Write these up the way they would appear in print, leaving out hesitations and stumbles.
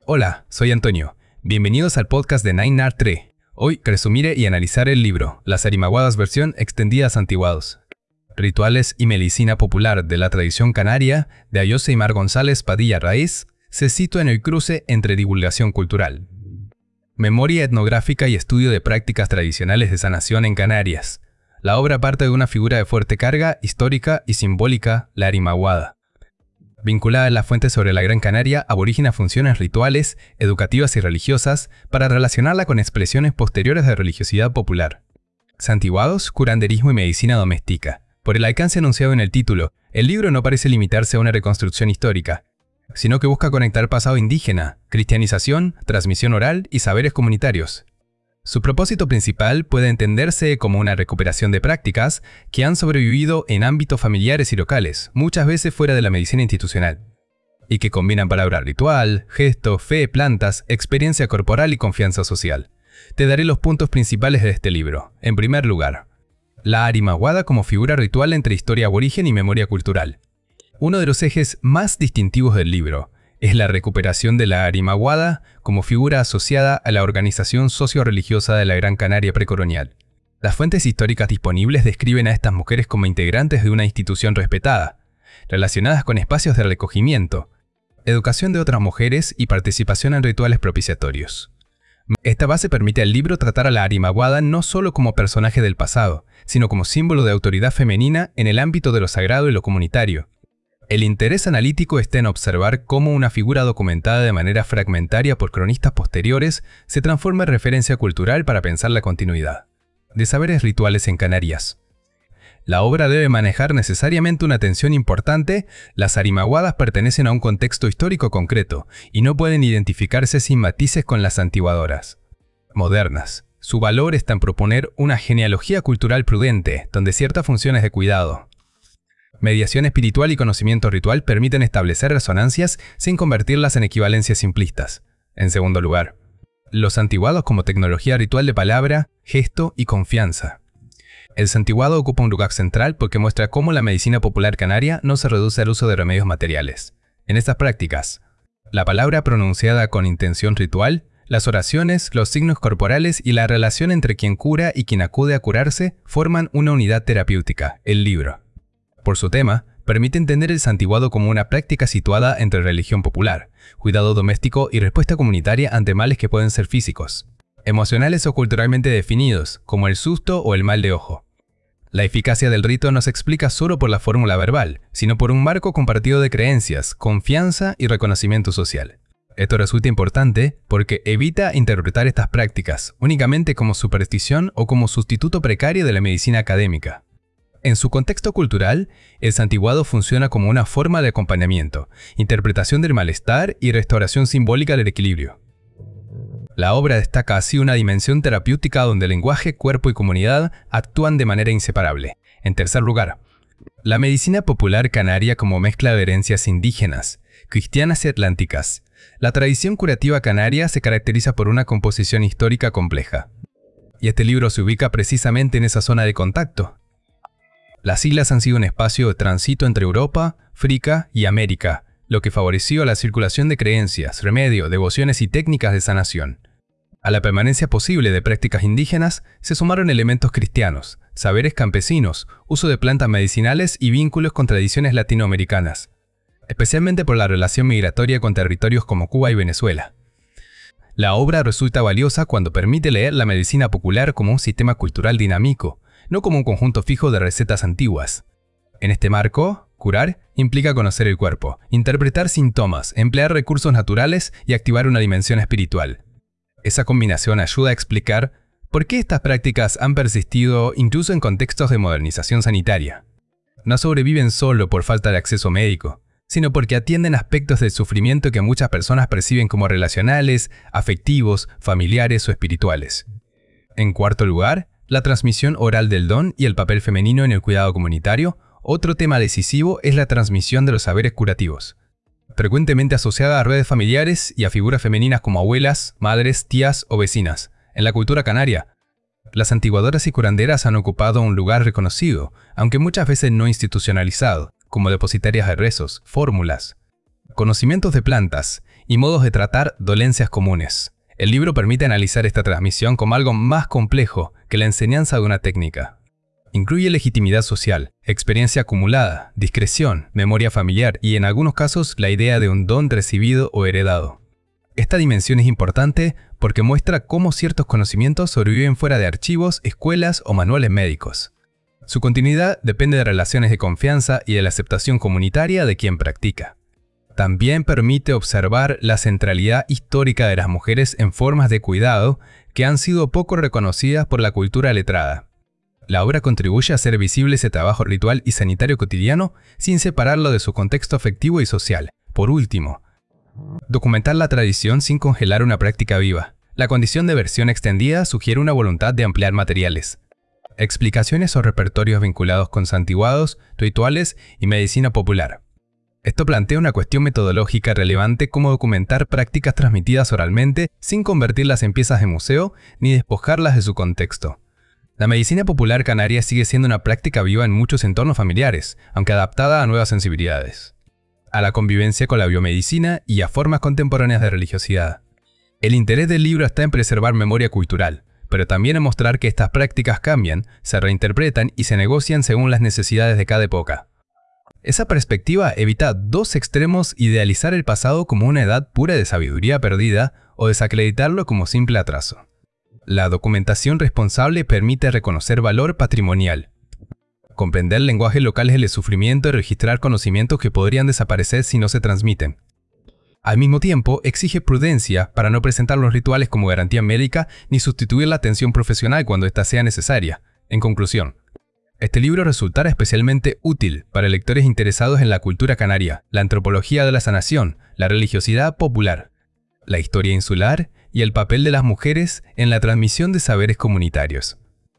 Hola, soy Antonio. Bienvenidos al podcast de Nine Art 3. Hoy resumiré y analizaré el libro Las Arimaguadas versión extendida Santiguados. Rituales y medicina popular de la tradición canaria de Ayoseimar González Padilla Raíz se sitúa en el cruce entre divulgación cultural, memoria etnográfica y estudio de prácticas tradicionales de sanación en Canarias. La obra parte de una figura de fuerte carga histórica y simbólica, la Arimaguada, vinculada a las fuentes sobre la Gran Canaria, aborigen a funciones rituales, educativas y religiosas, para relacionarla con expresiones posteriores de religiosidad popular. Santiguados, curanderismo y medicina doméstica. Por el alcance anunciado en el título, el libro no parece limitarse a una reconstrucción histórica, sino que busca conectar pasado indígena, cristianización, transmisión oral y saberes comunitarios. Su propósito principal puede entenderse como una recuperación de prácticas que han sobrevivido en ámbitos familiares y locales, muchas veces fuera de la medicina institucional, y que combinan palabra ritual, gesto, fe, plantas, experiencia corporal y confianza social. Te daré los puntos principales de este libro. En primer lugar, la Arimaguada como figura ritual entre historia aborigen y memoria cultural. Uno de los ejes más distintivos del libro es la recuperación de la Arimaguada como figura asociada a la organización socio-religiosa de la Gran Canaria precolonial. Las fuentes históricas disponibles describen a estas mujeres como integrantes de una institución respetada, relacionadas con espacios de recogimiento, educación de otras mujeres y participación en rituales propiciatorios. Esta base permite al libro tratar a la Arimaguada no solo como personaje del pasado, sino como símbolo de autoridad femenina en el ámbito de lo sagrado y lo comunitario. El interés analítico está en observar cómo una figura documentada de manera fragmentaria por cronistas posteriores se transforma en referencia cultural para pensar la continuidad de saberes rituales en Canarias. La obra debe manejar necesariamente una tensión importante. Las Arimaguadas pertenecen a un contexto histórico concreto y no pueden identificarse sin matices con las santiguadoras modernas. Su valor está en proponer una genealogía cultural prudente, donde ciertas funciones de cuidado, mediación espiritual y conocimiento ritual permiten establecer resonancias sin convertirlas en equivalencias simplistas. En segundo lugar, los santiguados como tecnología ritual de palabra, gesto y confianza. El santiguado ocupa un lugar central porque muestra cómo la medicina popular canaria no se reduce al uso de remedios materiales. En estas prácticas, la palabra pronunciada con intención ritual, las oraciones, los signos corporales y la relación entre quien cura y quien acude a curarse forman una unidad terapéutica, el libro. Por su tema, permite entender el santiguado como una práctica situada entre religión popular, cuidado doméstico y respuesta comunitaria ante males que pueden ser físicos, emocionales o culturalmente definidos, como el susto o el mal de ojo. La eficacia del rito no se explica solo por la fórmula verbal, sino por un marco compartido de creencias, confianza y reconocimiento social. Esto resulta importante porque evita interpretar estas prácticas únicamente como superstición o como sustituto precario de la medicina académica. En su contexto cultural, el santiguado funciona como una forma de acompañamiento, interpretación del malestar y restauración simbólica del equilibrio. La obra destaca así una dimensión terapéutica donde lenguaje, cuerpo y comunidad actúan de manera inseparable. En tercer lugar, la medicina popular canaria como mezcla de herencias indígenas, cristianas y atlánticas. La tradición curativa canaria se caracteriza por una composición histórica compleja, y este libro se ubica precisamente en esa zona de contacto. Las islas han sido un espacio de tránsito entre Europa, África y América, lo que favoreció la circulación de creencias, remedio, devociones y técnicas de sanación. A la permanencia posible de prácticas indígenas se sumaron elementos cristianos, saberes campesinos, uso de plantas medicinales y vínculos con tradiciones latinoamericanas, especialmente por la relación migratoria con territorios como Cuba y Venezuela. La obra resulta valiosa cuando permite leer la medicina popular como un sistema cultural dinámico, no como un conjunto fijo de recetas antiguas. En este marco, curar implica conocer el cuerpo, interpretar síntomas, emplear recursos naturales y activar una dimensión espiritual. Esa combinación ayuda a explicar por qué estas prácticas han persistido incluso en contextos de modernización sanitaria. No sobreviven solo por falta de acceso médico, sino porque atienden aspectos del sufrimiento que muchas personas perciben como relacionales, afectivos, familiares o espirituales. En cuarto lugar, la transmisión oral del don y el papel femenino en el cuidado comunitario. Otro tema decisivo es la transmisión de los saberes curativos, frecuentemente asociada a redes familiares y a figuras femeninas como abuelas, madres, tías o vecinas. En la cultura canaria, las santiguadoras y curanderas han ocupado un lugar reconocido, aunque muchas veces no institucionalizado, como depositarias de rezos, fórmulas, conocimientos de plantas y modos de tratar dolencias comunes. El libro permite analizar esta transmisión como algo más complejo que la enseñanza de una técnica. Incluye legitimidad social, experiencia acumulada, discreción, memoria familiar y en algunos casos la idea de un don recibido o heredado. Esta dimensión es importante porque muestra cómo ciertos conocimientos sobreviven fuera de archivos, escuelas o manuales médicos. Su continuidad depende de relaciones de confianza y de la aceptación comunitaria de quien practica. También permite observar la centralidad histórica de las mujeres en formas de cuidado que han sido poco reconocidas por la cultura letrada. La obra contribuye a hacer visible ese trabajo ritual y sanitario cotidiano sin separarlo de su contexto afectivo y social. Por último, documentar la tradición sin congelar una práctica viva. La condición de versión extendida sugiere una voluntad de ampliar materiales. Explicaciones o repertorios vinculados con santiguados, rituales y medicina popular. Esto plantea una cuestión metodológica relevante como documentar prácticas transmitidas oralmente sin convertirlas en piezas de museo ni despojarlas de su contexto. La medicina popular canaria sigue siendo una práctica viva en muchos entornos familiares, aunque adaptada a nuevas sensibilidades, a la convivencia con la biomedicina y a formas contemporáneas de religiosidad. El interés del libro está en preservar memoria cultural, pero también en mostrar que estas prácticas cambian, se reinterpretan y se negocian según las necesidades de cada época. Esa perspectiva evita dos extremos: idealizar el pasado como una edad pura de sabiduría perdida o desacreditarlo como simple atraso. La documentación responsable permite reconocer valor patrimonial, comprender lenguajes locales del sufrimiento y registrar conocimientos que podrían desaparecer si no se transmiten. Al mismo tiempo, exige prudencia para no presentar los rituales como garantía médica ni sustituir la atención profesional cuando ésta sea necesaria. En conclusión, este libro resultará especialmente útil para lectores interesados en la cultura canaria, la antropología de la sanación, la religiosidad popular, la historia insular y el papel de las mujeres en la transmisión de saberes comunitarios.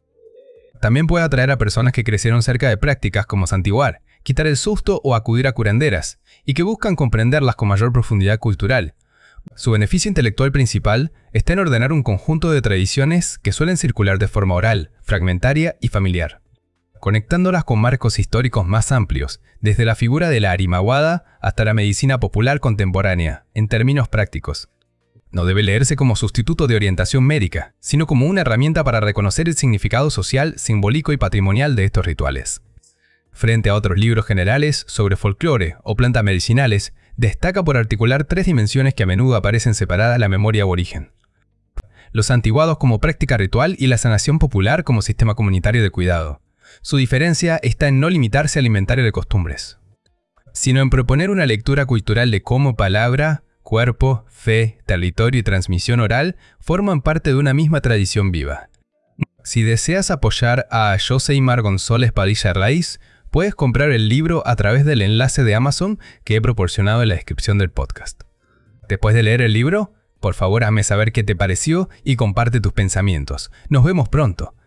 También puede atraer a personas que crecieron cerca de prácticas como santiguar, quitar el susto o acudir a curanderas, y que buscan comprenderlas con mayor profundidad cultural. Su beneficio intelectual principal está en ordenar un conjunto de tradiciones que suelen circular de forma oral, fragmentaria y familiar, conectándolas con marcos históricos más amplios, desde la figura de la Arimaguada hasta la medicina popular contemporánea, en términos prácticos. No debe leerse como sustituto de orientación médica, sino como una herramienta para reconocer el significado social, simbólico y patrimonial de estos rituales. Frente a otros libros generales sobre folclore o plantas medicinales, destaca por articular tres dimensiones que a menudo aparecen separadas de la memoria aborigen: los santiguados como práctica ritual y la sanación popular como sistema comunitario de cuidado. Su diferencia está en no limitarse al inventario de costumbres, sino en proponer una lectura cultural de cómo palabra, cuerpo, fe, territorio y transmisión oral forman parte de una misma tradición viva. Si deseas apoyar a Joseimar González Padilla Raiz, puedes comprar el libro a través del enlace de Amazon que he proporcionado en la descripción del podcast. Después de leer el libro, por favor hazme saber qué te pareció y comparte tus pensamientos. Nos vemos pronto.